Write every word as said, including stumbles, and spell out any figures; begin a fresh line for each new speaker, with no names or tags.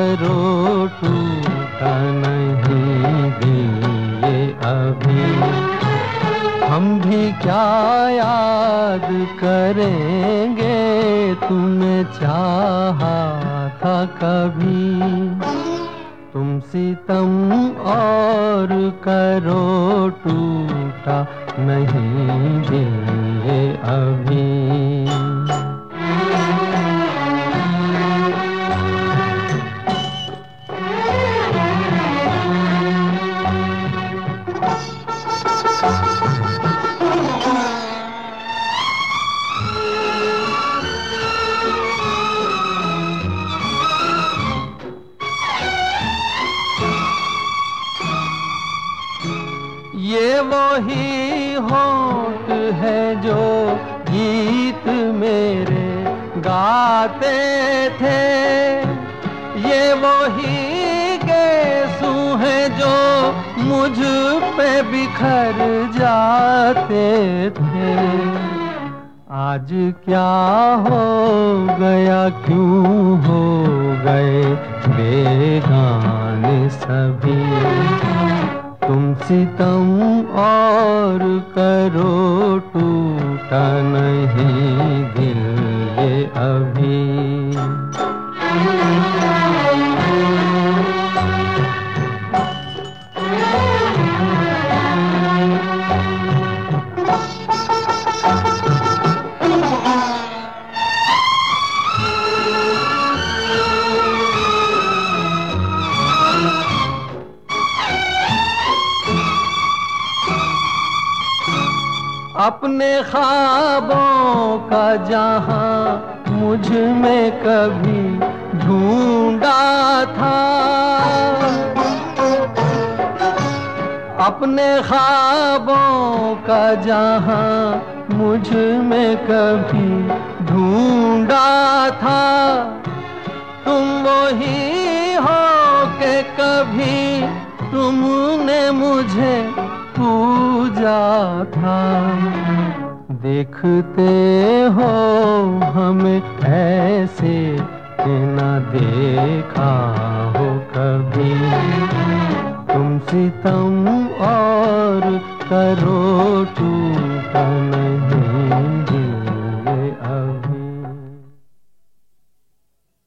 करो टूटा नहीं दिल ये अभी। हम भी क्या याद करेंगे तुम्हें चाहा था कभी। तुम सितम और करो टूटा नहीं दिल ये अभी। ये वही होंठ है जो गीत मेरे गाते थे। ये वही गेसू है जो मुझ पे बिखर जाते थे। आज क्या हो गया, क्यों हो गए बेगाने सभी। तुम सितम और करो टूटा नहीं दिल ये अभी। अपने ख्वाबों का जहां मुझ में कभी ढूंढा था। अपने ख्वाबों का जहां मुझ में कभी ढूंढा था। तुम वही हो के कभी तुमने मुझे पूजा था। देखते हो हमें ऐसे कि न देखा हो कभी। तुम सितम और करो टूटा